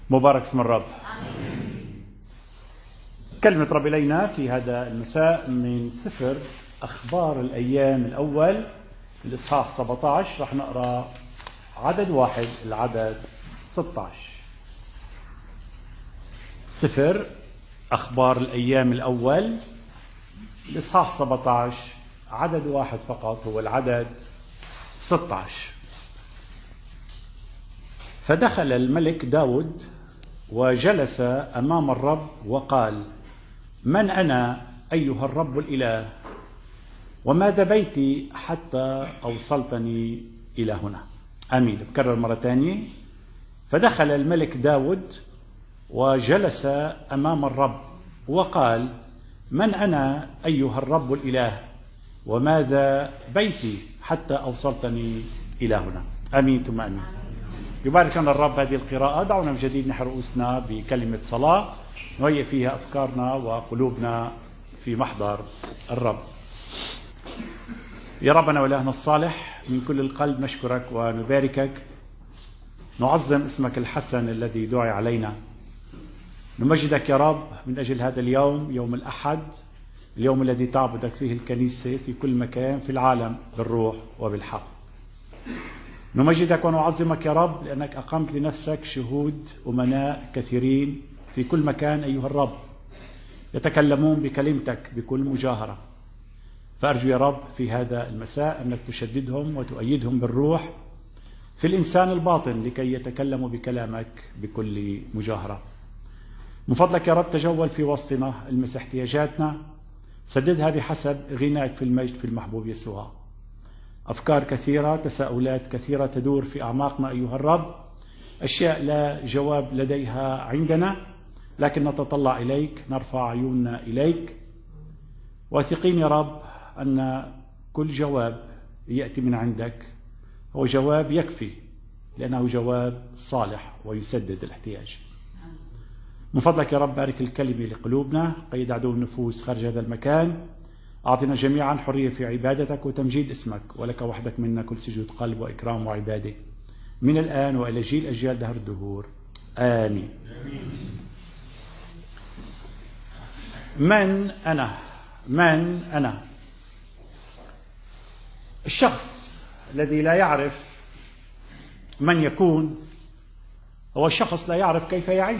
مبارك اسم الرب. كلمة رب إلينا في هذا المساء من سفر أخبار الأيام الأول الإصحاح 17. رح نقرأ عدد 1 العدد 16. سفر أخبار الأيام الأول الإصحاح 17 عدد 1 فقط هو العدد 16. فدخل الملك داود وجلس أمام الرب وقال: من أنا أيها الرب الإله، وماذا بيتي حتى أوصلتني إلى هنا؟ آمين. بكرر مرة ثانية. فدخل الملك داود وجلس أمام الرب وقال: من أنا أيها الرب الإله، وماذا بيتي حتى أوصلتني إلى هنا؟ آمين ثم آمين. يبارك لنا الرب هذه القراءة. دعونا من جديد نحن رؤوسنا بكلمة صلاة نهيئ فيها أفكارنا وقلوبنا في محضر الرب. يا ربنا وإلهنا الصالح، من كل القلب نشكرك ونباركك، نعظم اسمك الحسن الذي دعي علينا، نمجدك يا رب من أجل هذا اليوم، يوم الأحد، اليوم الذي تعبدك فيه الكنيسة في كل مكان في العالم بالروح وبالحق. نمجدك ونعظمك يا رب لأنك أقمت لنفسك شهود أمناء كثيرين في كل مكان أيها الرب، يتكلمون بكلمتك بكل مجاهرة. فأرجو يا رب في هذا المساء أنك تشددهم وتؤيدهم بالروح في الإنسان الباطن لكي يتكلموا بكلامك بكل مجاهرة. من فضلك يا رب تجول في وسطنا، المس احتياجاتنا، سددها بحسب غناك في المجد في المحبوب يسوع. أفكار كثيرة، تساؤلات كثيرة تدور في أعماقنا أيها الرب، أشياء لا جواب لديها عندنا، لكن نتطلع إليك، نرفع عيوننا إليك، واثقين يا رب أن كل جواب يأتي من عندك هو جواب يكفي، لأنه جواب صالح ويسدد الاحتياج. من فضلك يا رب بارك الكلمة لقلوبنا، قيد عدو النفوس خارج هذا المكان، أعطنا جميعا حرية في عبادتك وتمجيد اسمك، ولك وحدك منا كل سجود قلب وإكرام وعبادة من الآن وإلى جيل أجيال دهر الدهور. آمين. من أنا؟ من أنا؟ الشخص الذي لا يعرف من يكون هو الشخص لا يعرف كيف يعيش.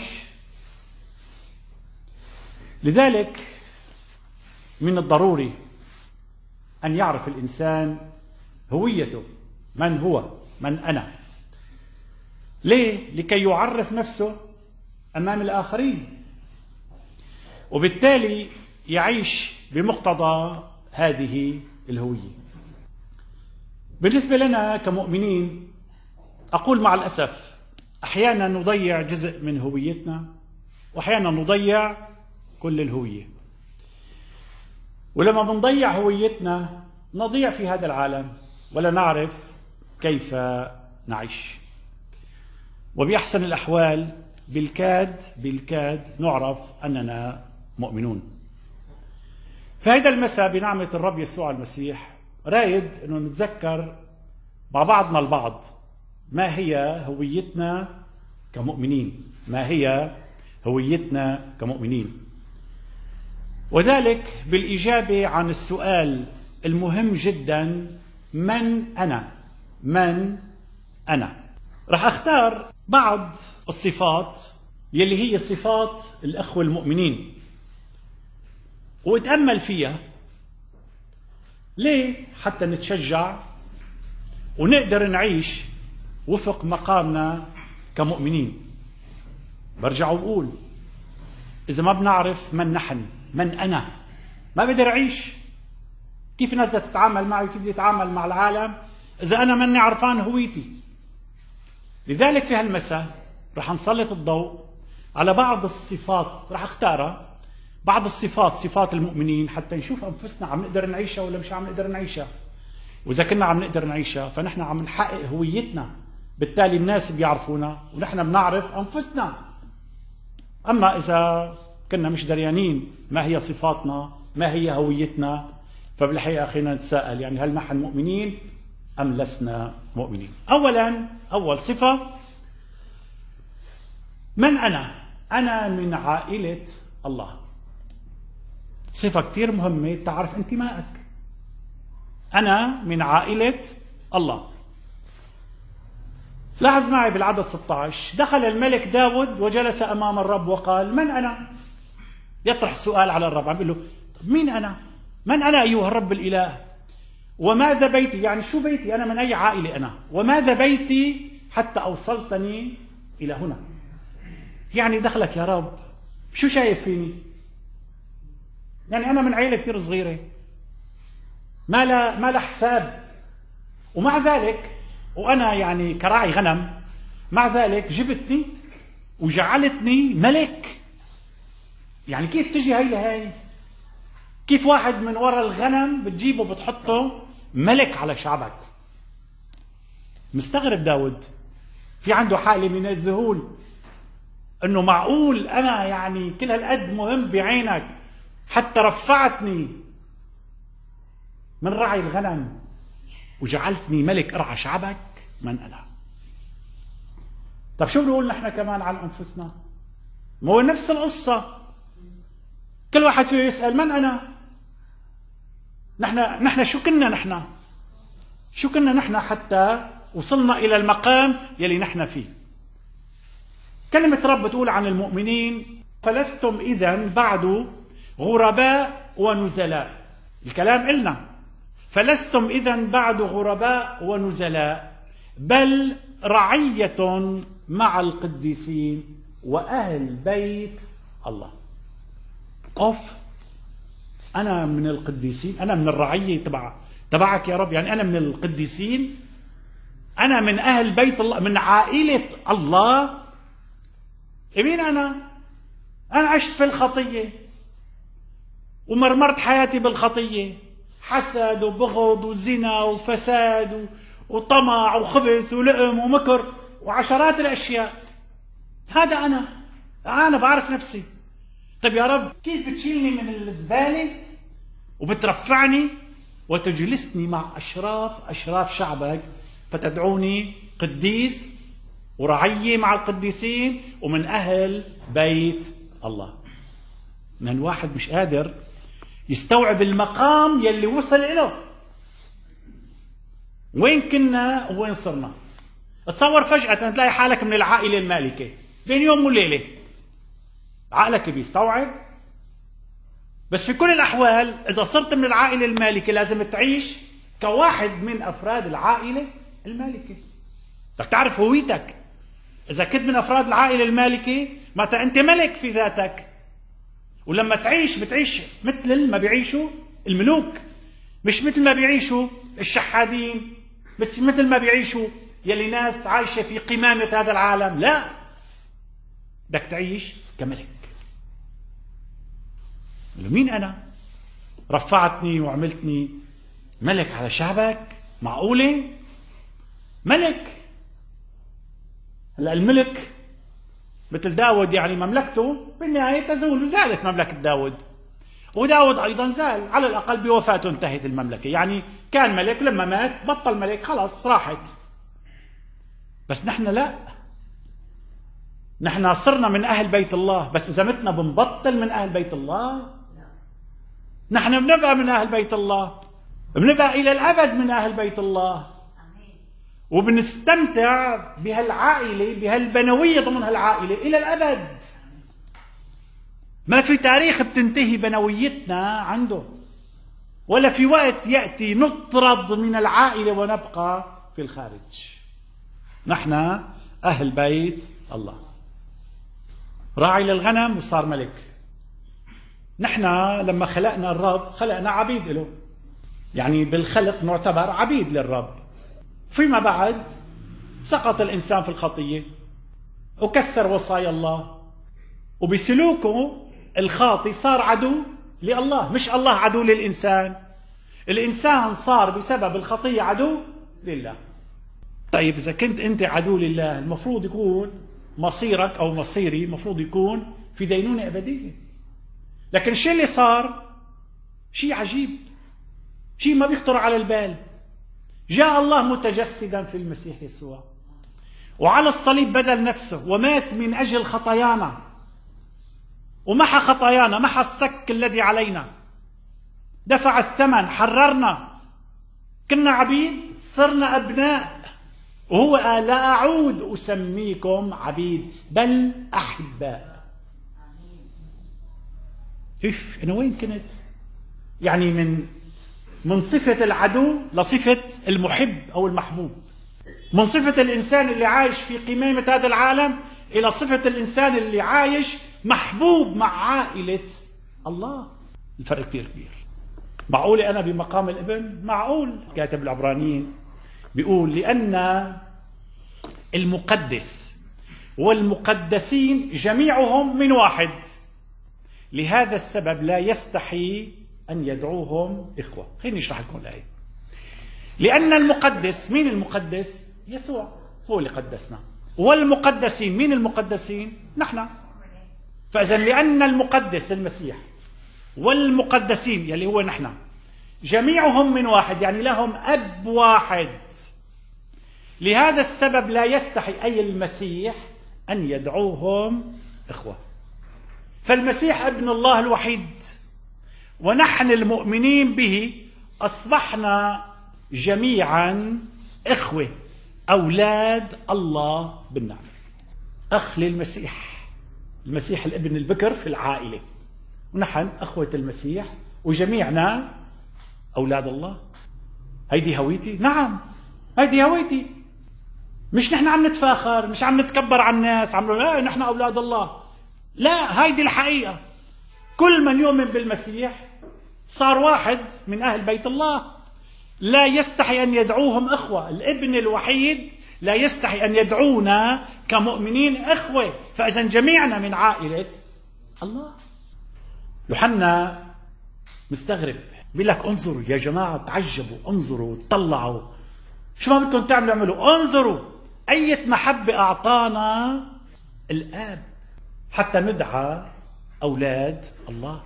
لذلك من الضروري أن يعرف الإنسان هويته، من هو، من أنا. ليه؟ لكي يعرف نفسه أمام الآخرين، وبالتالي يعيش بمقتضى هذه الهوية. بالنسبة لنا كمؤمنين، أقول مع الأسف أحيانا نضيع جزء من هويتنا، وأحيانا نضيع كل الهوية. ولما بنضيع هويتنا نضيع في هذا العالم ولا نعرف كيف نعيش. وبأحسن الأحوال بالكاد نعرف أننا مؤمنون. فهذا المساء بنعمة الرب يسوع المسيح رايد أنه نتذكر مع بعضنا البعض ما هي هويتنا كمؤمنين، ما هي هويتنا كمؤمنين، وذلك بالإجابة عن السؤال المهم جدا: من أنا؟ من أنا؟ رح أختار بعض الصفات يلي هي صفات الأخوة المؤمنين وأتأمل فيها. ليه؟ حتى نتشجع ونقدر نعيش وفق مقامنا كمؤمنين. برجع وأقول إذا ما بنعرف من نحن، من أنا، ما بقدر أعيش. كيف الناس بدها تتعامل معي وكيف بدي أتعامل مع العالم إذا أنا ماني عرفان هويتي؟ لذلك في هالمساء رح نسلط الضوء على بعض الصفات، رح اختارها، بعض الصفات، صفات المؤمنين، حتى نشوف أنفسنا عم نقدر نعيشها ولا مش عم نقدر نعيشها. وإذا كنا عم نقدر نعيشها فنحن عم نحقق هويتنا، بالتالي الناس بيعرفونا ونحن بنعرف أنفسنا. أما إذا كنا مش دريانين ما هي صفاتنا، ما هي هويتنا، فبالحقيقة خلينا نتساءل، يعني هل نحن مؤمنين أم لسنا مؤمنين؟ أولا، أول صفة من أنا؟ أنا من عائلة الله. صفة كتير مهمة تعرف انتمائك. أنا من عائلة الله. لاحظ معي بالعدد 16: دخل الملك داود وجلس أمام الرب وقال: من أنا؟ يطرح سؤال على الرب، عم يقول له: مين أنا؟ من أنا أيها الرب الإله؟ وماذا بيتي؟ يعني شو بيتي؟ أنا من أي عائلة أنا؟ وماذا بيتي حتى أوصلتني إلى هنا؟ يعني دخلك يا رب، شو شايف فيني؟ يعني أنا من عائلة كثير صغيرة ما لا حساب، ومع ذلك وأنا يعني كراعي غنم، مع ذلك جبتني وجعلتني ملك. يعني كيف تجي هي؟ كيف واحد من وراء الغنم بتجيبه بتحطه ملك على شعبك؟ مستغرب داود، في عنده حالة من الذهول، انه معقول انا يعني كل هالقد مهم بعينك حتى رفعتني من رعي الغنم وجعلتني ملك ارعى شعبك؟ من انا؟ طب شو بنقول نحن كمان عن انفسنا؟ ما هو نفس القصة، كل واحد فيه يسأل: من انا؟ نحن شو كنا نحن حتى وصلنا الى المقام يلي نحن فيه؟ كلمة رب تقول عن المؤمنين: فلستم إذن بعد غرباء ونزلاء. الكلام إلنا: فلستم إذن بعد غرباء ونزلاء، بل رعية مع القديسين وأهل بيت الله. أوف، أنا من القديسين، أنا من الرعية تبعك يا رب، يعني أنا من القديسين، أنا من أهل بيت الله، من عائلة الله. مين أنا؟ أنا عشت في الخطية ومرمرت حياتي بالخطية، حسد وبغض وزنا وفساد وطمع وخبث ولئم ومكر وعشرات الأشياء. هذا أنا بعرف نفسي. طيب يا رب، كيف بتشيلني من الزبالة وبترفعني وتجلسني مع أشراف شعبك، فتدعوني قديس ورعية مع القديسين ومن أهل بيت الله؟ من واحد مش قادر يستوعب المقام يلي وصل إله. وين كنا وين صرنا؟ تصور فجأة تلاقي حالك من العائلة المالكة بين يوم وليلة. عقلك بيستوعب؟ بس في كل الأحوال إذا صرت من العائلة المالكة لازم تعيش كواحد من أفراد العائلة المالكة. بدك تعرف هويتك. إذا كنت من أفراد العائلة المالكة معناتها أنت ملك في ذاتك، ولما تعيش بتعيش مثل ما بيعيشوا الملوك، مش مثل ما بيعيشوا الشحادين، مش مثل ما بيعيشوا يلي ناس عايشة في قمامة هذا العالم. لا، بدك تعيش كملك. مين أنا؟ رفعتني وعملتني ملك على شعبك؟ معقولة؟ ملك. هلا الملك مثل داود، يعني مملكته بالنهاية تزول، وزالت مملكة داود، وداود أيضا زال، على الأقل بوفاته انتهت المملكة. يعني كان ملك، لما مات بطل ملك، خلاص راحت. بس نحن لا، نحن صرنا من أهل بيت الله، بس إذا متنا بنبطل من أهل بيت الله؟ نحن بنبقى من أهل بيت الله، بنبقى إلى الأبد من أهل بيت الله، وبنستمتع بهالعائلة، بهالبنوية ضمن هالعائلة إلى الأبد. ما في تاريخ بتنتهي بنويتنا عنده، ولا في وقت يأتي نطرد من العائلة ونبقى في الخارج. نحن أهل بيت الله، راعي للغنم وصار ملك. نحن لما خلقنا الرب خلقنا عبيد له، يعني بالخلق نعتبر عبيد للرب. فيما بعد سقط الإنسان في الخطية وكسر وصايا الله، وبسلوكه الخاطئ صار عدو لله، مش الله عدو للإنسان. الإنسان صار بسبب الخطية عدو لله. طيب إذا كنت أنت عدو لله، المفروض يكون مصيرك أو مصيري المفروض يكون في دينونة أبدية. لكن الشيء اللي صار شيء عجيب، شيء ما بيخطر على البال. جاء الله متجسدا في المسيح يسوع، وعلى الصليب بذل نفسه ومات من أجل خطايانا، ومحى خطايانا، محى السك الذي علينا، دفع الثمن، حررنا. كنا عبيد صرنا أبناء، وهو قال لا أعود أسميكم عبيد بل أحباء. أنا وين كنت؟ يعني من صفة العدو لصفة المحب أو المحبوب، من صفة الإنسان اللي عايش في قمامة هذا العالم إلى صفة الإنسان اللي عايش محبوب مع عائلة الله. الفرق كتير كبير. معقول أنا بمقام الابن؟ معقول. كاتب العبرانيين بيقول لأن المقدس والمقدسين جميعهم من واحد، لهذا السبب لا يستحي أن يدعوهم إخوة. خليني أشرح لكم الآية. لأن المقدس، مين المقدس؟ يسوع هو اللي قدسنا. والمقدسين، مين المقدسين؟ نحن. فإذا لأن المقدس المسيح والمقدسين يلي هو نحن جميعهم من واحد، يعني لهم أب واحد، لهذا السبب لا يستحي أي المسيح أن يدعوهم إخوة. فالمسيح ابن الله الوحيد، ونحن المؤمنين به أصبحنا جميعا إخوة، أولاد الله بالنعمة. أخ للمسيح، المسيح الابن البكر في العائلة، ونحن أخوة المسيح، وجميعنا أولاد الله. هيدي هويتي؟ نعم هيدي هويتي. مش نحن عم نتفاخر، مش عم نتكبر على الناس، عم نقول نحن أولاد الله. لا، هيدي الحقيقة. كل من يؤمن بالمسيح صار واحد من أهل بيت الله، لا يستحي أن يدعوهم إخوة. الابن الوحيد لا يستحي أن يدعونا كمؤمنين إخوة، فإذا جميعنا من عائلة الله. يوحنا مستغرب، بيقول لك انظروا يا جماعة، تعجبوا، انظروا، طلعوا، شو ما بدكم تعملوا اعملوا، انظروا أية محبة أعطانا الآب حتى ندعى أولاد الله.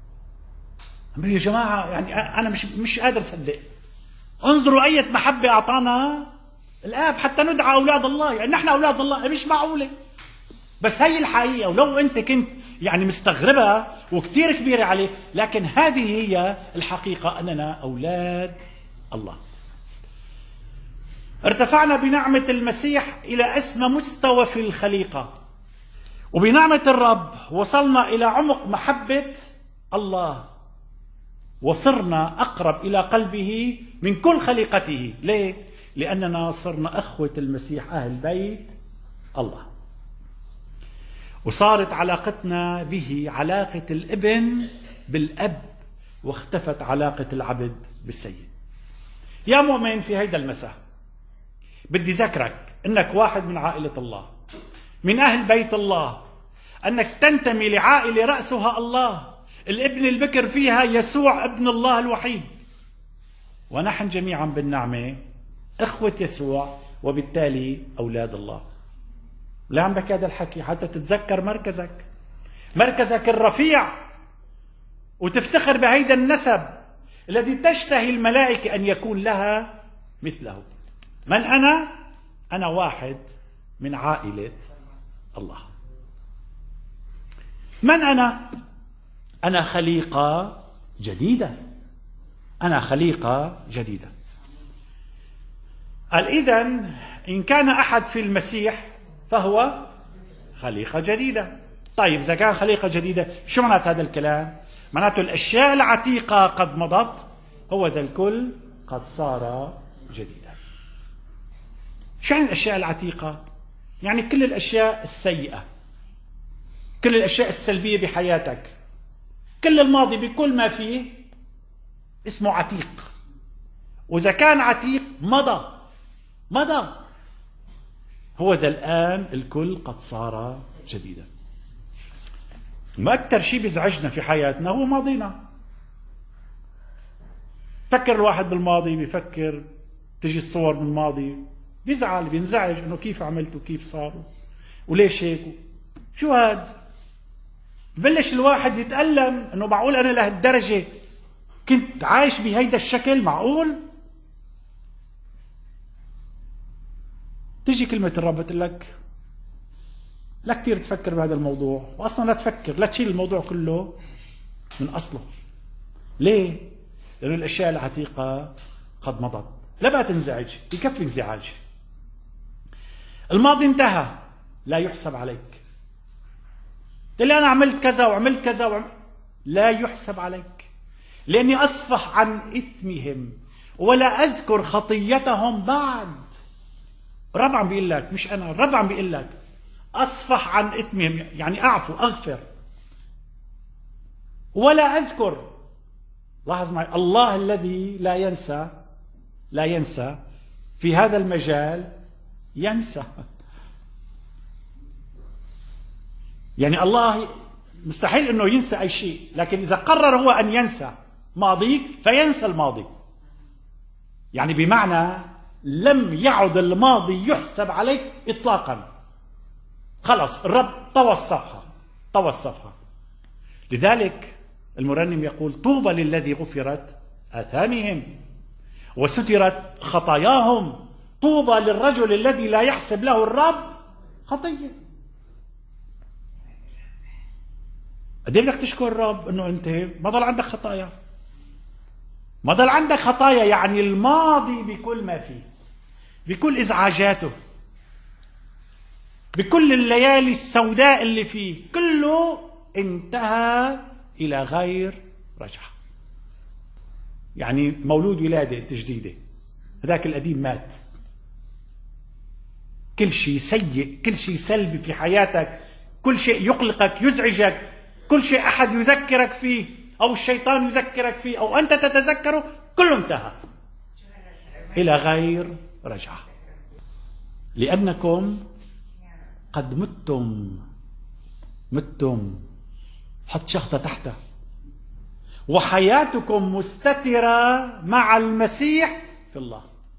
يا جماعة يعني أنا مش قادر أصدق. انظروا أية محبة أعطانا الآب حتى ندعى أولاد الله، يعني نحن أولاد الله. مش معقولة، بس هي الحقيقة. ولو أنت كنت يعني مستغربة وكتير كبيرة عليك، لكن هذه هي الحقيقة، أننا أولاد الله. ارتفعنا بنعمة المسيح إلى أسمى مستوى في الخليقة، وبنعمة الرب وصلنا إلى عمق محبة الله، وصرنا أقرب إلى قلبه من كل خليقته. ليه؟ لأننا صرنا أخوة المسيح، أهل بيت الله. وصارت علاقتنا به علاقة الابن بالأب، واختفت علاقة العبد بالسيد. يا مؤمن، في هيدا المساء بدي ذكرك أنك واحد من عائلة الله، من أهل بيت الله، أنك تنتمي لعائلة رأسها الله، الابن البكر فيها يسوع ابن الله الوحيد، ونحن جميعا بالنعمة إخوة يسوع، وبالتالي أولاد الله. لا عم بك هذا الحكي حتى تتذكر مركزك الرفيع، وتفتخر بهيدا النسب الذي تشتهي الملائكة أن يكون لها مثله. من أنا؟ أنا واحد من عائلة الله. من أنا؟ أنا خليقة جديدة. أنا خليقة جديدة. قال إذن إن كان أحد في المسيح فهو خليقة جديدة. طيب إذا كان خليقة جديدة، شو معنات هذا الكلام؟ معناته الأشياء العتيقة قد مضت، هو ذا الكل قد صار جديدا. شو يعني الأشياء العتيقة؟ يعني كل الأشياء السيئة، كل الأشياء السلبية بحياتك، كل الماضي بكل ما فيه اسمه عتيق. وإذا كان عتيق مضى، هو ذا الآن الكل قد صار جديدا. ما أكثر شيء بيزعجنا في حياتنا هو ماضينا. فكر الواحد بالماضي، بيفكر تجي الصور من الماضي، بيزعل، بينزعج انه كيف عملت وكيف صار وليش هيك، شو هاد. بلش الواحد يتألم انه معقول انا لهالدرجة كنت عايش بهيدا الشكل؟ معقول؟ تجي كلمة الرب تقول لك لا كتير تفكر بهذا الموضوع، وأصلا لا تفكر، لا تشيل الموضوع كله من أصله. ليه؟ لأن الأشياء العتيقة قد مضت، لا بقى تنزعج، يكفي انزعاج. الماضي انتهى، لا يحسب عليك. تقول لي أنا عملت كذا وعملت كذا لا يحسب عليك، لأني أصفح عن إثمهم ولا أذكر خطيتهم بعد. الرب عم بيقول لك، مش أنا، الرب عم بيقول لك أصفح عن إثمهم، يعني أعفو، أغفر، ولا أذكر. لاحظ معي، الله الذي لا ينسى في هذا المجال ينسى. يعني الله مستحيل أنه ينسى أي شيء، لكن إذا قرر هو أن ينسى ماضيك فينسى الماضي. يعني بمعنى لم يعد الماضي يحسب عليك إطلاقا. خلص، الرب طوى الصفحة. لذلك المرنم يقول طوبى للذي غفرت آثامهم وسترت خطاياهم، طوبى للرجل الذي لا يحسب له الرب خطية. قد ايه بدك تشكر الرب انه انت ما ضل عندك خطايا، ما ضل عندك خطايا. يعني الماضي بكل ما فيه، بكل ازعاجاته، بكل الليالي السوداء اللي فيه، كله انتهى الى غير رجعة. يعني مولود ولادة جديدة، هذاك القديم مات. كل شيء سيء، كل شيء سلبي في حياتك، كل شيء يقلقك يزعجك، كل شيء أحد يذكرك فيه أو الشيطان يذكرك فيه أو أنت تتذكره، كله انتهى إلى غير رجعة. لأنكم قد متم، حط شخطة تحته، وحياتكم مستترة مع المسيح في الله.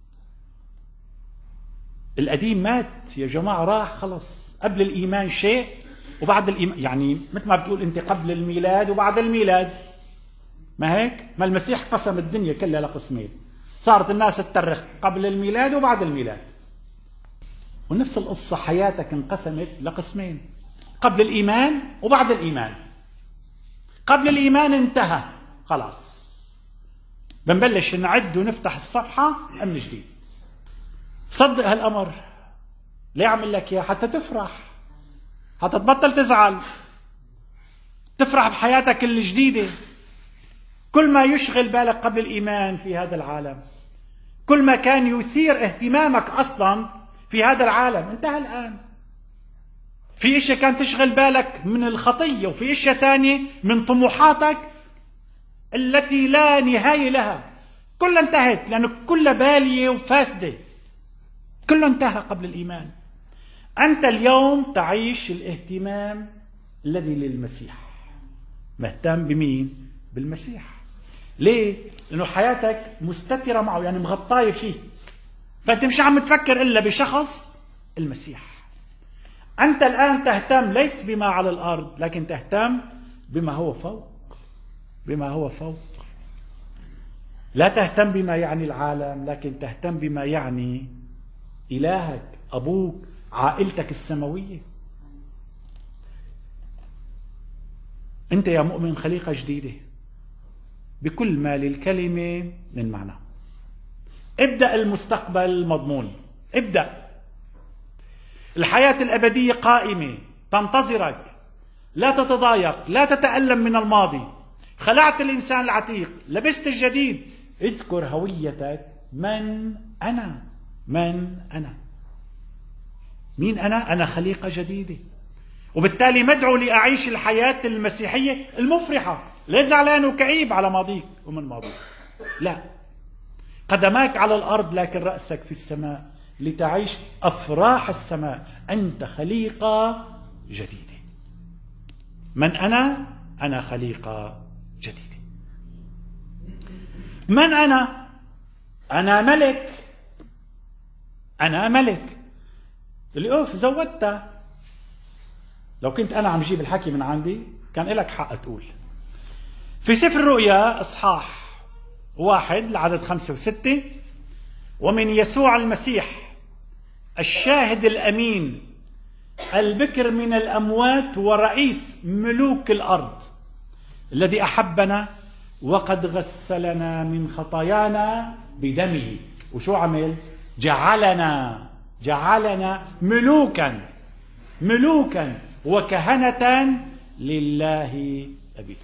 القديم مات يا جماعة، راح خلص. قبل الإيمان شيء وبعد الإيمان، يعني مثل ما بتقول أنت قبل الميلاد وبعد الميلاد، ما هيك؟ ما المسيح قسم الدنيا كلها لقسمين، صارت الناس تترخ قبل الميلاد وبعد الميلاد. ونفس القصة، حياتك انقسمت لقسمين، قبل الإيمان وبعد الإيمان. قبل الإيمان انتهى خلاص، بنبلش نعد ونفتح الصفحة من جديد. صدق هالأمر. ليه عمل لك يا حتى تفرح، حتى تبطل تزعل، تفرح بحياتك الجديدة. كل ما يشغل بالك قبل الإيمان في هذا العالم، كل ما كان يثير اهتمامك أصلا في هذا العالم، انتهى الآن. في اشياء كان تشغل بالك من الخطية، وفي اشياء تانية من طموحاتك التي لا نهاية لها، كلها انتهت، لأنه كلها بالية وفاسدة، كله انتهى قبل الإيمان. أنت اليوم تعيش الاهتمام الذي للمسيح. مهتم بمين؟ بالمسيح. ليه؟ لأنه حياتك مستترة معه، يعني مغطاية فيه، فأنت مش عم تفكر إلا بشخص المسيح. أنت الآن تهتم ليس بما على الأرض، لكن تهتم بما هو فوق، بما هو فوق. لا تهتم بما يعني العالم، لكن تهتم بما يعني إلهك، أبوك، عائلتك السماوية. أنت يا مؤمن خليقة جديدة بكل ما للكلمة من معنى. ابدأ المستقبل مضمون، ابدأ. الحياة الأبدية قائمة تنتظرك. لا تتضايق، لا تتألم من الماضي. خلعت الإنسان العتيق، لبست الجديد. اذكر هويتك، من أنا؟ من أنا؟ مين أنا؟ أنا خليقة جديدة، وبالتالي مدعو لأعيش الحياة المسيحية المفرحة. لا زعلان وكئيب على ماضيك ومن ماضيك، لا. قدماك على الأرض لكن رأسك في السماء، لتعيش أفراح السماء. أنت خليقة جديدة. من أنا؟ أنا خليقة جديدة. من أنا؟ أنا ملك. أنا ملك. اللي أوف زودتها. لو كنت أنا عم جيب الحكي من عندي كان لك حق تقول. في سفر الرؤيا إصحاح 1 العدد 5 و6: ومن يسوع المسيح الشاهد الأمين، البكر من الأموات ورئيس ملوك الأرض، الذي أحبنا وقد غسلنا من خطايانا بدمه. وشو عمل؟ جعلنا ملوكا وكهنة لله أبيه.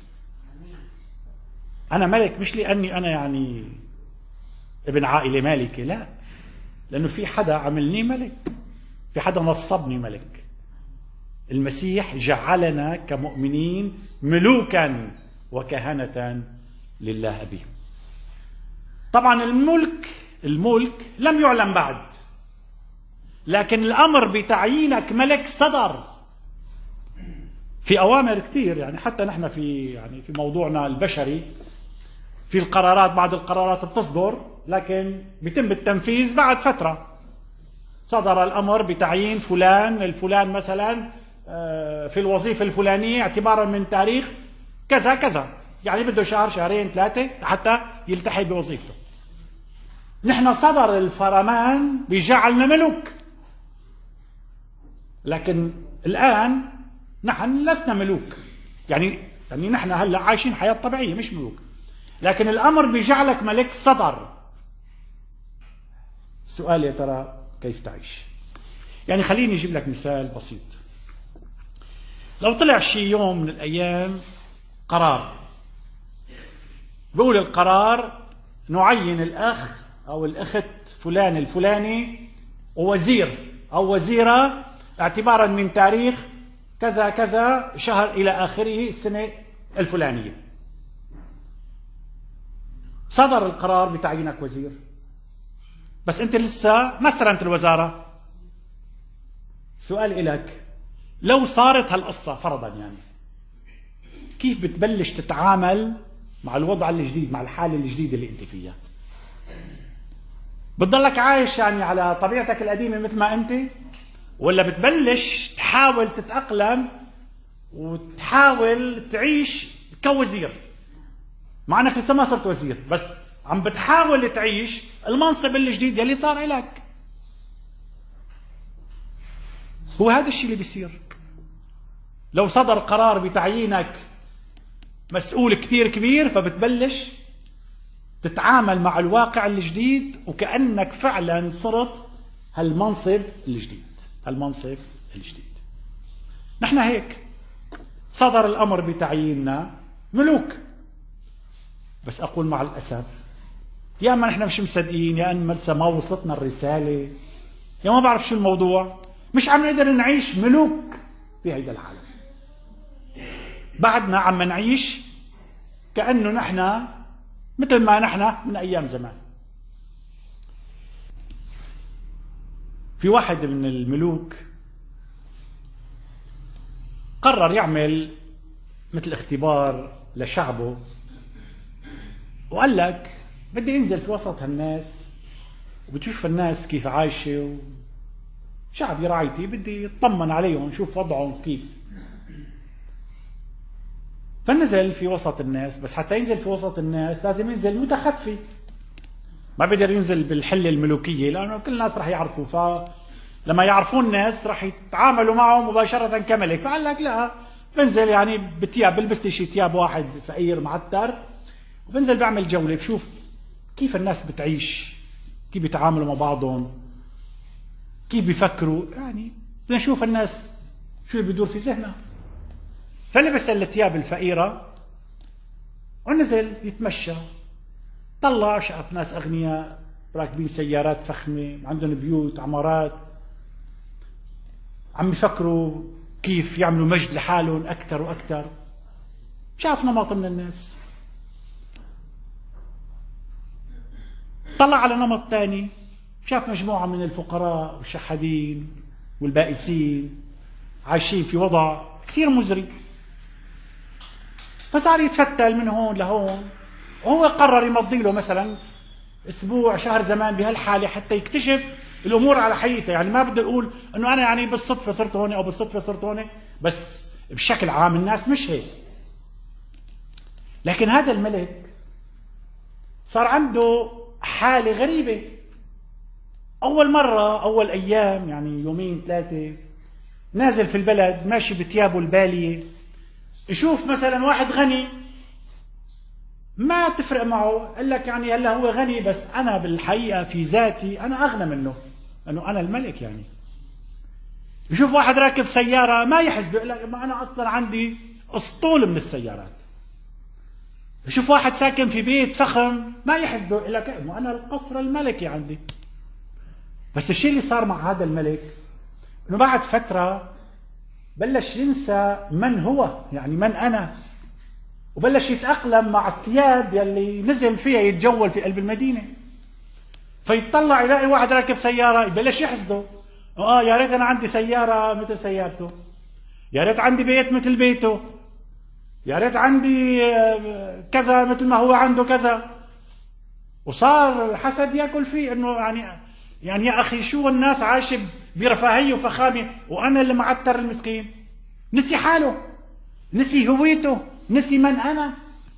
أنا ملك مش لأني أنا يعني ابن عائلة مالكة، لا، لأنه في حدا عملني ملك، في حدا نصبني ملك. المسيح جعلنا كمؤمنين ملوكا وكهنة لله أبيه. طبعا الملك لم يعلن بعد، لكن الأمر بتعيينك ملك صدر في أوامر كتير. يعني حتى نحن في موضوعنا البشري، في القرارات، بعض القرارات بتصدر لكن بيتم التنفيذ بعد فترة. صدر الأمر بتعيين فلان الفلان مثلا في الوظيفة الفلانية اعتبارا من تاريخ كذا كذا، يعني بده شهر شهرين ثلاثة حتى يلتحق بوظيفته. نحن صدر الفرمان بجعلنا ملوك، لكن الآن نحن لسنا ملوك. يعني نحن هلا عايشين حياة طبيعية مش ملوك، لكن الأمر بجعلك ملك صدر. السؤال يا ترى كيف تعيش؟ يعني خليني أجيب لك مثال بسيط. لو طلع شي يوم من الأيام قرار، بقول القرار نعين الأخ أو الأخت فلان الفلاني ووزير أو وزيرة اعتبارا من تاريخ كذا كذا شهر إلى آخره السنة الفلانية. صدر القرار بتعيينك وزير، بس أنت لسه ما استلمت الوزارة. سؤال إلك، لو صارت هالقصة فرضا، يعني كيف بتبلش تتعامل مع الوضع الجديد، مع الحالة الجديدة اللي أنت فيها؟ بتضلك عايش يعني على طبيعتك القديمة مثل ما أنت، ولا بتبلش تحاول تتأقلم وتحاول تعيش كوزير، مع أنك لسه ما صرت وزير، بس عم بتحاول تعيش المنصب الجديد يلي صار لك؟ هو هذا الشيء اللي بيصير. لو صدر قرار بتعيينك مسؤول كثير كبير، فبتبلش تتعامل مع الواقع الجديد وكأنك فعلا صرت هالمنصب الجديد. نحن هيك صدر الأمر بتعييننا ملوك، بس أقول مع الأسف يا أما نحن مش مصدقين، يا أما لسه ما وصلتنا الرسالة، يا ما بعرف شو الموضوع، مش عم نقدر نعيش ملوك في هيدا العالم. بعدنا عم نعيش كأنه نحن مثل ما نحن من أيام زمان. في واحد من الملوك قرر يعمل مثل اختبار لشعبه، وقال لك بدي انزل في وسط هالناس وبتشوف الناس كيف عايشة، شعبي رعيتي بدي اطمن عليهم نشوف وضعهم كيف. فنزل في وسط الناس، بس حتى ينزل في وسط الناس لازم ينزل متخفي، ما بقدر ينزل بالحلة الملوكية لأنه كل الناس رح يعرفوا، فلما يعرفون الناس رح يتعاملوا معه مباشرة كملك. فقال لك لا، بنزل يعني بتياب، بلبس لي شي تياب واحد فقير معتر، وبنزل بعمل جولة بشوف كيف الناس بتعيش، كيف بيتعاملوا مع بعضهم، كيف بيفكروا، يعني بدنا نشوف الناس شو اللي بيدور في ذهنها. فلبس الثياب الفقيرة ونزل يتمشى، طلع شاف ناس أغنياء راكبين سيارات فخمة، عندهم بيوت عمارات، عم يفكروا كيف يعملوا مجد لحالهم أكثر وأكثر. شاف نمط من الناس، طلع على نمط ثاني، شاف مجموعة من الفقراء والشحادين والبائسين عايشين في وضع كثير مزري، فصار يتفتل من هون لهون. وهو قرر يمضي له مثلا اسبوع شهر زمان بهالحالة حتى يكتشف الامور على حقيقتها. يعني ما بدي اقول انه انا يعني بالصدفة صرت هون او بالصدفة صرت هون، بس بشكل عام الناس مش هيك. لكن هذا الملك صار عنده حالة غريبة، أول مرة، أول أيام يعني يومين ثلاثة، نازل في البلد ماشي بثيابه البالية، يشوف مثلا واحد غني ما تفرق معه، قال لك يعني هلا هو غني بس أنا بالحقيقة في ذاتي أنا أغنى منه، لأنه أنا الملك يعني. يشوف واحد راكب سيارة ما يحس، بيقول لك ما أنا أصلا عندي أسطول من السيارات. يشوف واحد ساكن في بيت فخم ما يحس، بيقول لك ما أنا القصر الملكي عندي. بس الشيء اللي صار مع هذا الملك انه بعد فترة بلش ينسى من هو، يعني من انا، وبلش يتأقلم مع الثياب يلي نزل فيها يتجول في قلب المدينة. فيطلع يلاقي واحد راكب سيارة يبلش يحسده، يا ريت انا عندي سيارة مثل سيارته، يا ريت عندي بيت مثل بيته، يا ريت عندي كذا مثل ما هو عنده كذا. وصار الحسد ياكل فيه، انه يعني يا أخي شو الناس عايشة برفاهية وفخامة وأنا اللي معتر المسكين. نسي حاله، نسي هويته، نسي من أنا.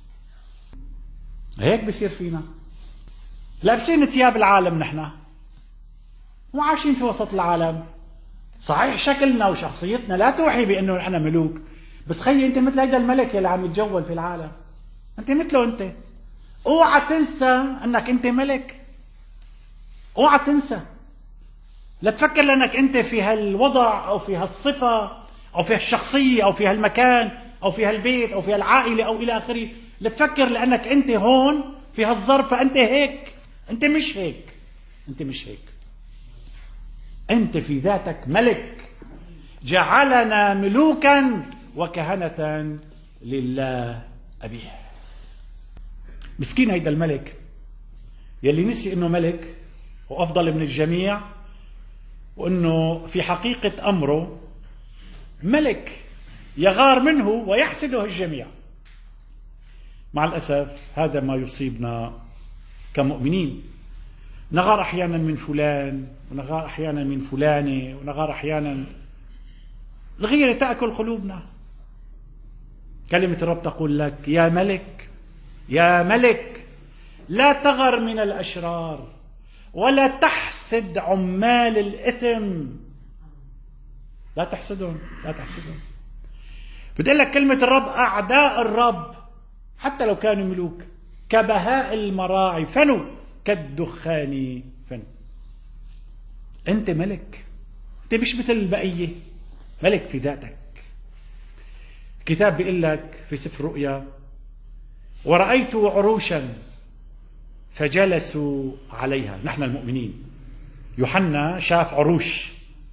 هيك بصير فينا، لابسين ثياب العالم نحن وعايشين في وسط العالم. صحيح شكلنا وشخصيتنا لا توحي بأنه نحن ملوك، بس خيي أنت مثل هيدا الملك اللي عم يتجول في العالم، أنت مثله. أنت اوعى تنسى أنك أنت ملك، اوعى تنسى. لا تفكر لأنك أنت في هالوضع أو في هالصفة أو في هالشخصية أو في هالمكان أو في هالبيت أو في هالعائلة أو إلى آخره، لا تفكر لأنك أنت هون في هالظرف فأنت هيك. أنت مش هيك، أنت مش هيك. أنت في ذاتك ملك، جعلنا ملوكا وكهنة لله أبيه. مسكين هيدا الملك يلي نسي أنه ملك وأفضل من الجميع، وأنه في حقيقة أمره ملك يغار منه ويحسده الجميع. مع الأسف هذا ما يصيبنا كمؤمنين، نغار أحيانا من فلان، ونغار أحيانا من فلانة، ونغار أحيانا الغيرة تأكل قلوبنا. كلمة الرب تقول لك يا ملك، يا ملك، لا تغر من الأشرار ولا تحسد عمال الإثم. لا تحسدهم، لا تحسدهم. بتقول لك كلمة الرب أعداء الرب حتى لو كانوا ملوك كبهاء المراعي فنوا كالدخان فنوا. أنت ملك، أنت مش مثل البقية، ملك في ذاتك. الكتاب بيقول لك في سفر الرؤيا ورأيت عروشا فجلسوا عليها. نحن المؤمنين، يوحنا شاف عروش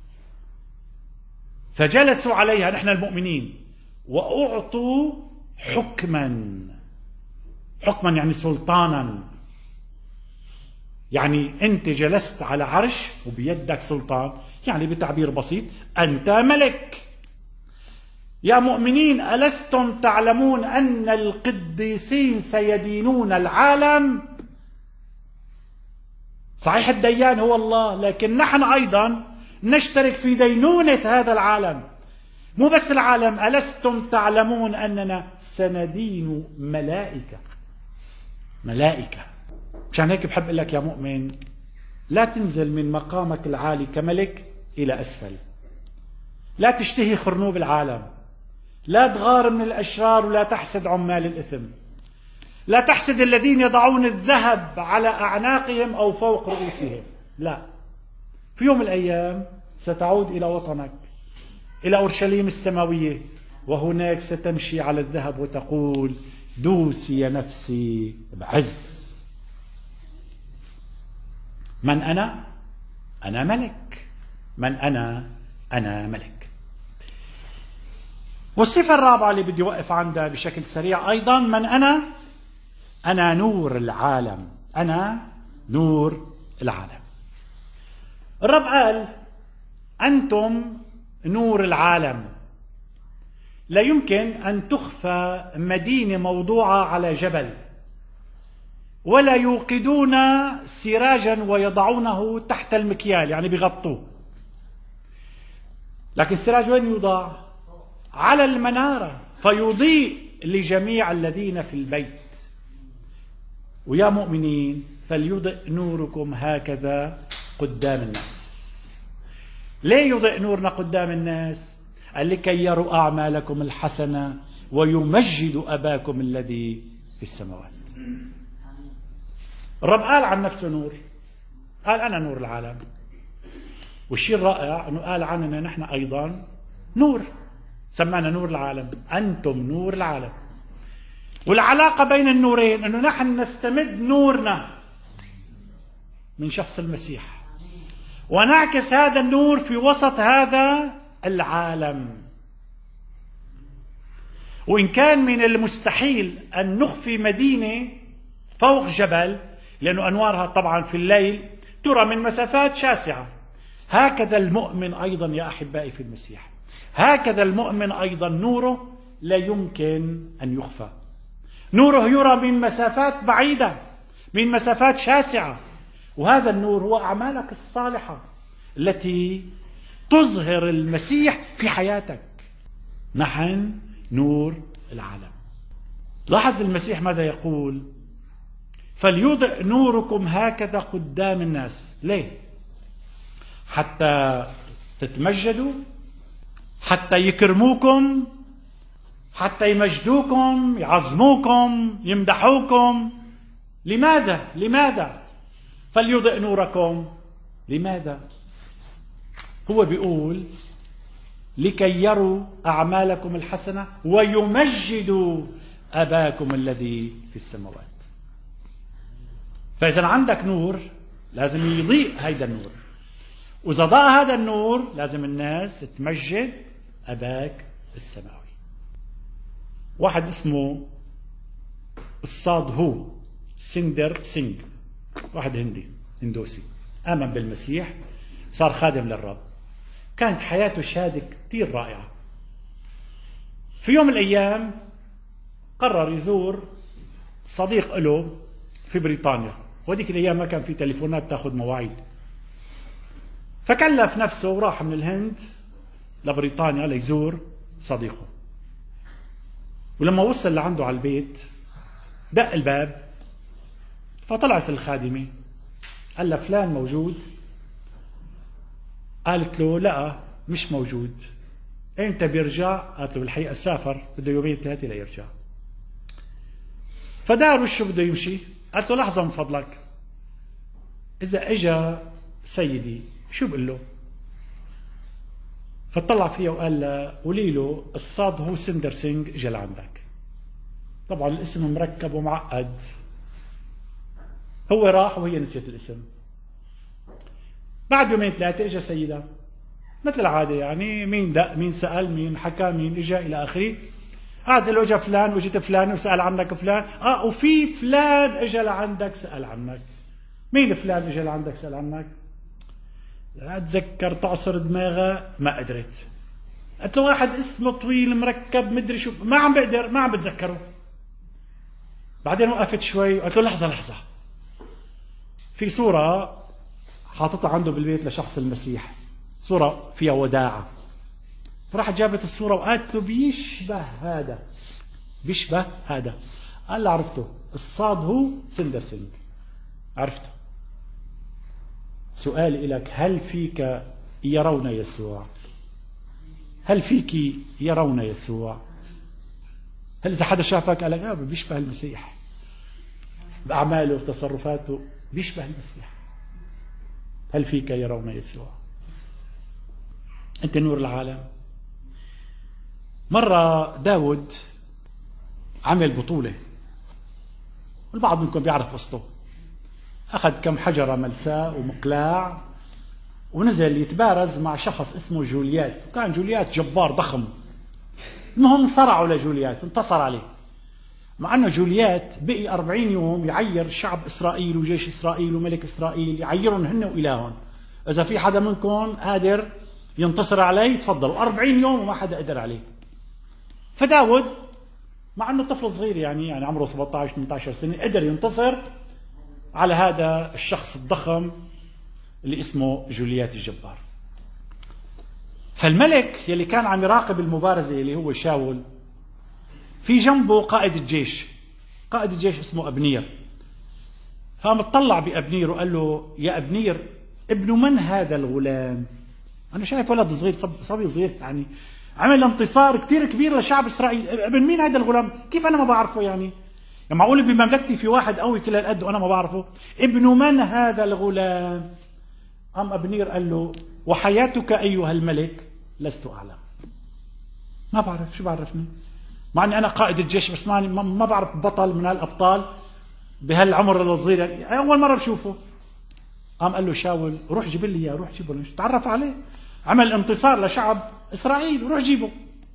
فجلسوا عليها، نحن المؤمنين، وأعطوا حكما. حكما يعني سلطانا، يعني أنت جلست على عرش وبيدك سلطان، يعني بتعبير بسيط أنت ملك. يا مؤمنين ألستم تعلمون أن القديسين سيدينون العالم؟ صحيح الديان هو الله، لكن نحن أيضا نشترك في دينونة هذا العالم. مو بس العالم، ألستم تعلمون أننا سندين ملائكة. ملائكة. مشان هيك بحب أقول لك يا مؤمن، لا تنزل من مقامك العالي كملك إلى أسفل. لا تشتهي خرنوب العالم، لا تغار من الأشرار، ولا تحسد عمال الإثم. لا تحسد الذين يضعون الذهب على أعناقهم أو فوق رؤوسهم. لا، في يوم من الأيام ستعود إلى وطنك، إلى أورشليم السماوية، وهناك ستمشي على الذهب وتقول دوسي يا نفسي بعز. من أنا؟ أنا ملك. من أنا ملك. والصفة الرابعة اللي بدي وقف عندها بشكل سريع أيضا، من أنا نور العالم. أنا نور العالم. الرب قال أنتم نور العالم. لا يمكن أن تخفى مدينة موضوعة على جبل، ولا يوقدون سراجا ويضعونه تحت المكيال، يعني بيغطوه. لكن السراج وين يوضع؟ على المنارة فيضيء لجميع الذين في البيت. ويا مؤمنين فليضئ نوركم هكذا قدام الناس. ليه يضيء نورنا قدام الناس؟ قال لكي يروا أعمالكم الحسنة ويمجدوا أباكم الذي في السماوات. الرب قال عن نفسه نور، قال أنا نور العالم. والشيء الرائع أنه قال عننا نحن أيضا نور، سمعنا نور العالم، أنتم نور العالم. والعلاقة بين النورين أنه نحن نستمد نورنا من شخص المسيح ونعكس هذا النور في وسط هذا العالم. وإن كان من المستحيل أن نخفي مدينة فوق جبل، لأن أنوارها طبعا في الليل ترى من مسافات شاسعة، هكذا المؤمن أيضا يا أحبائي في المسيح، هكذا المؤمن أيضا نوره لا يمكن أن يخفى. نوره يرى من مسافات بعيدة، من مسافات شاسعة. وهذا النور هو أعمالك الصالحة التي تظهر المسيح في حياتك. نحن نور العالم. لاحظ المسيح ماذا يقول؟ فليضئ نوركم هكذا قدام الناس. ليه؟ حتى تتمجدوا، حتى يكرموكم، حتى يمجدوكم، يعظموكم، يمدحوكم. لماذا؟ لماذا فليضئ نوركم؟ لماذا؟ هو بيقول لكي يروا أعمالكم الحسنة ويمجدوا أباكم الذي في السماوات. فإذا عندك نور لازم يضيء هذا النور، وإذا ضاء هذا النور لازم الناس تمجد أباك السماوي. واحد اسمه الصاد هو سندر سينغ، واحد هندوسي، آمن بالمسيح، صار خادم للرب. كانت حياته شهادة كتير رائعة. في يوم من الأيام قرر يزور صديق له في بريطانيا، وديك الأيام ما كان في تليفونات تأخذ مواعيد، فكلف نفسه وراح من الهند لبريطانيا ليزور صديقه. ولما وصل لعنده على البيت دق الباب، فطلعت الخادمة قال له فلان موجود؟ قالت له لا مش موجود. امتى بيرجع؟ قالت له بالحقيقة سافر، بده يومين ثلاثة ليرجع. فدار وشه بده يمشي، قالت له لحظة من فضلك، إذا اجا سيدي شو بقول له؟ فطلع فيها وقال له قولي له الصاد هو سندر سينغ اجا لعندك. طبعا الاسم مركب ومعقد. هو راح وهي نسيت الاسم. بعد يومين ثلاثة اجا سيدة مثل العادة، يعني مين دق، مين سأل، مين حكى، مين اجا إلى آخره. قعد له اجا فلان وجيت فلان وسأل عنك فلان، وفي فلان اجا لعندك سأل عنك. مين فلان اجا لعندك سأل عنك؟ اتذكر، تعصر دماغها ما قدرت. قلت له واحد اسمه طويل مركب مدري شو، ما عم بقدر، ما عم بتذكره. بعدين وقفت شوي وقلت له لحظة لحظة، في صورة حاططها عنده بالبيت لشخص المسيح، صورة فيها وداعة. فراح جابت الصورة وقالت له بيشبه هذا، بيشبه هذا. قال له عرفته، الصاد هو سندر سينغ، عرفته. سؤالي لك، هل فيك يرون يسوع؟ هل فيك يرون يسوع؟ هل إذا حدا شافك قال لك بيشبه المسيح بأعماله وتصرفاته، بيشبه المسيح؟ هل فيك يرون يسوع؟ أنت نور العالم. مرة داود عمل بطولة، والبعض منكم بيعرف قصته. أخذ كم حجرة ملساء ومقلاع ونزل يتبارز مع شخص اسمه جوليات، وكان جوليات جبار ضخم. المهم صرعوا لجوليات، انتصر عليه، مع أنه جوليات بقي 40 يوم يعير شعب إسرائيل وجيش إسرائيل وملك إسرائيل، يعيرهم هن وإلههم. إذا في حدا منكم قادر ينتصر عليه تفضلوا. 40 يوم وما حدا قدر عليه. فداود مع أنه طفل صغير، يعني عمره 17-18 سنة، قدر ينتصر على هذا الشخص الضخم اللي اسمه جوليات الجبار. فالملك يلي كان عم يراقب المبارزة اللي هو شاول، في جنبه قائد الجيش، قائد الجيش اسمه أبنير. فقام اطلع بأبنير وقال له يا أبنير، ابن من هذا الغلام؟ أنا شايف ولد صغير، صبي صغير يعني، عمل انتصار كتير كبير لشعب إسرائيل. ابن مين هذا الغلام؟ كيف أنا ما بعرفه يعني معقول بمملكتي في واحد قوي كل هالقد وأنا ما بعرفه؟ ابن من هذا الغلام؟ قام أبنير قال له: وحياتك أيها الملك لست أعلم. ما بعرف، شو بعرفني؟ مع أني أنا قائد الجيش، بس ما بعرف بطل من هالأبطال بهالعمر الصغير يعني، أول مرة بشوفه. قام قال له شاول: روح جيب لي إياه، روح جيبه، تعرف عليه، عمل انتصار لشعب إسرائيل، روح جيبه.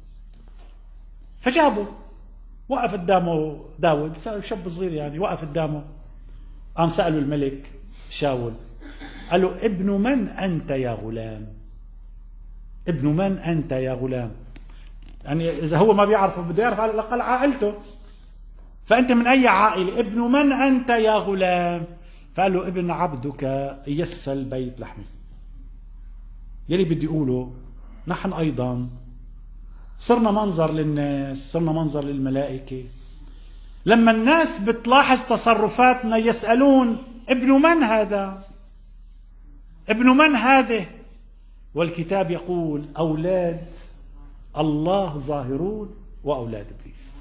فجابه، وقف قدامه داود، شاب صغير يعني، وقف قدامه. قام سأله الملك شاول، قال له: ابن من أنت يا غلام؟ ابن من أنت يا غلام؟ يعني إذا هو ما بيعرفه بده يعرف على الأقل عائلته. فأنت من أي عائلة؟ ابن من أنت يا غلام؟ فقال له: ابن عبدك يس البيت لحمي. يلي بدي أقوله، نحن أيضا صرنا منظر للناس، صرنا منظر للملائكة. لما الناس بتلاحظ تصرفاتنا يسألون: ابن من هذا؟ ابن من هذا؟ والكتاب يقول: أولاد الله ظاهرون وأولاد إبليس.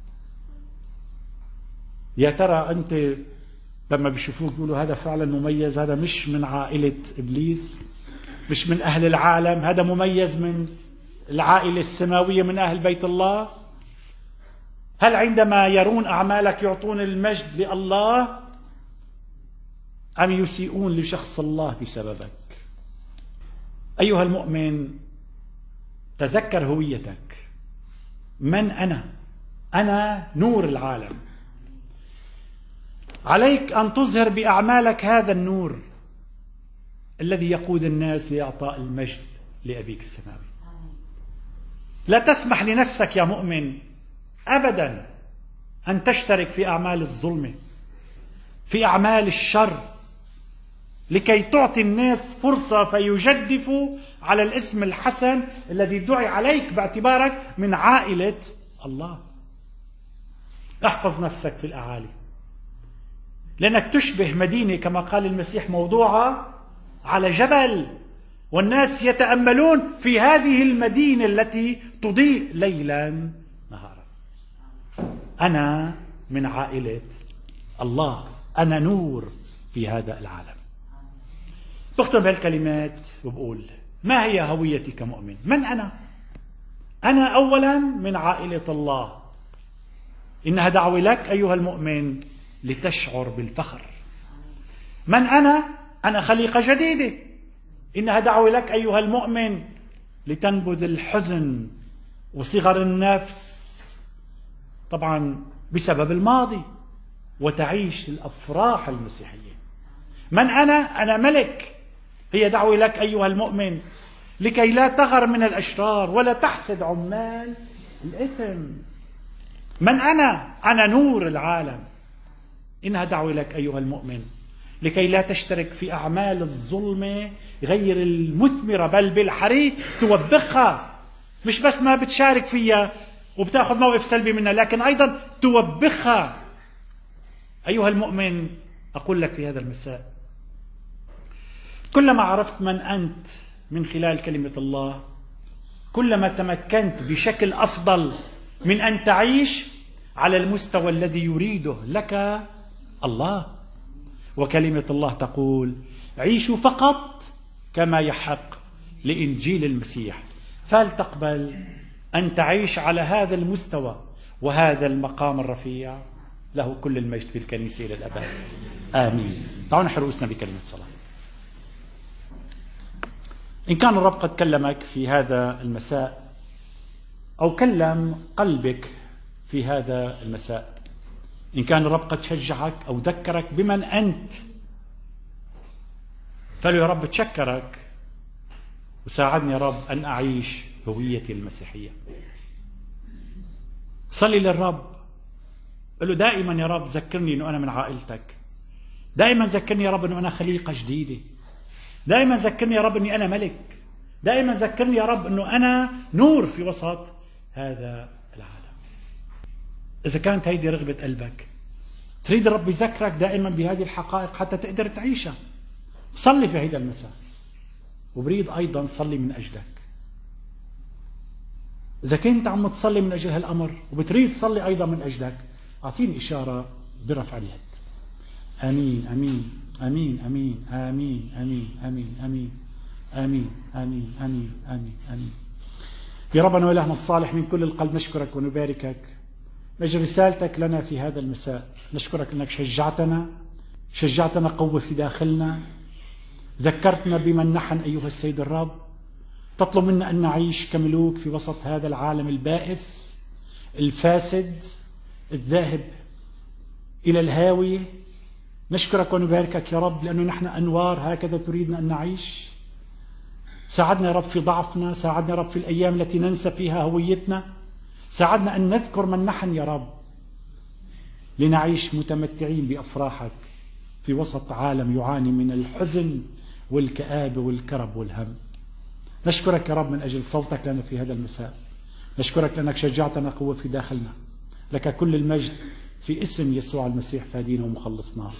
يا ترى أنت لما بيشوفوك بيقولوا هذا فعلا مميز، هذا مش من عائلة إبليس، مش من أهل العالم، هذا مميز من العائلة السماوية، من أهل بيت الله؟ هل عندما يرون أعمالك يعطون المجد لله، أم يسيئون لشخص الله بسببك؟ أيها المؤمن، تذكر هويتك. من أنا؟ أنا نور العالم. عليك أن تظهر بأعمالك هذا النور الذي يقود الناس لإعطاء المجد لأبيك السماوي. لا تسمح لنفسك يا مؤمن أبدا أن تشترك في أعمال الظلم، في أعمال الشر، لكي تعطي الناس فرصة فيجدفوا على الاسم الحسن الذي دعي عليك باعتبارك من عائلة الله. احفظ نفسك في الأعالي، لأنك تشبه مدينة كما قال المسيح موضوعة على جبل، والناس يتأملون في هذه المدينة التي تضيء ليلا نهارا. أنا من عائلة الله، أنا نور في هذا العالم. بختم بهالكلمات وبقول: ما هي هويتي كمؤمن؟ من أنا؟ أنا أولا من عائلة الله. إنها دعوة لك أيها المؤمن لتشعر بالفخر. من أنا؟ أنا خليقة جديدة. إنها دعوة لك أيها المؤمن لتنبذ الحزن وصغر النفس طبعا بسبب الماضي، وتعيش الأفراح المسيحية. من أنا؟ أنا ملك. هي دعوة لك أيها المؤمن لكي لا تغر من الأشرار ولا تحسد عمال الإثم. من أنا؟ أنا نور العالم. إنها دعوة لك أيها المؤمن لكي لا تشترك في أعمال الظلم غير المثمرة، بل بالحري توبخها. مش بس ما بتشارك فيها وبتاخذ موقف سلبي منها، لكن أيضا توبخها. أيها المؤمن، أقول لك في هذا المساء، كلما عرفت من أنت من خلال كلمة الله، كلما تمكنت بشكل أفضل من أن تعيش على المستوى الذي يريده لك الله. وكلمة الله تقول: عيشوا فقط كما يحق لإنجيل المسيح. فلتقبل أن تعيش على هذا المستوى وهذا المقام الرفيع. له كل المجد في الكنيسة إلى الأبد. آمين. دعونا نحن رؤوسنا بكلمة صلاة. إن كان الرب قد كلمك في هذا المساء أو كلم قلبك في هذا المساء، إن كان الرب قد شجعك أو ذكرك بمن أنت، فلو يا رب تشكرك وساعدني يا رب أن أعيش هويتي المسيحية. صلي للرب، قل له دائما: يا رب ذكرني أنه أنا من عائلتك. دائما ذكرني يا رب أنه أنا خليقة جديدة. دائما ذكرني يا رب أني أنا ملك. دائما ذكرني يا رب أنه أنا نور في وسط هذا العالم. إذا كانت هيدي رغبة قلبك، تريد الرب يذكرك دائما بهذه الحقائق حتى تقدر تعيشها. صلي في هذا المساء، وبريد أيضا صلي من أجلك. إذا كنت عم تصلي من أجل هالأمر وبتريد تصلي أيضا من أجلك، أعطيني إشارة برفع اليد. آمين آمين آمين آمين آمين آمين آمين آمين آمين آمين آمين آمين آمين. يا ربنا وإلهنا الصالح، من كل القلب نشكرك ونباركك من أجل رسالتك لنا في هذا المساء. نشكرك أنك شجعتنا قوة في داخلنا، ذكرتنا بمن نحن أيها السيد الرب. تطلب منا أن نعيش كملوك في وسط هذا العالم البائس الفاسد الذاهب إلى الهاوية. نشكرك ونباركك يا رب لأنه نحن أنوار هكذا تريدنا أن نعيش. ساعدنا يا رب في ضعفنا، ساعدنا يا رب في الأيام التي ننسى فيها هويتنا، ساعدنا أن نذكر من نحن يا رب، لنعيش متمتعين بأفراحك في وسط عالم يعاني من الحزن والكآبة والكرب والهم. نشكرك يا رب من أجل صوتك لنا في هذا المساء. نشكرك لأنك شجعتنا قوة في داخلنا. لك كل المجد في اسم يسوع المسيح فادينا ومخلصنا.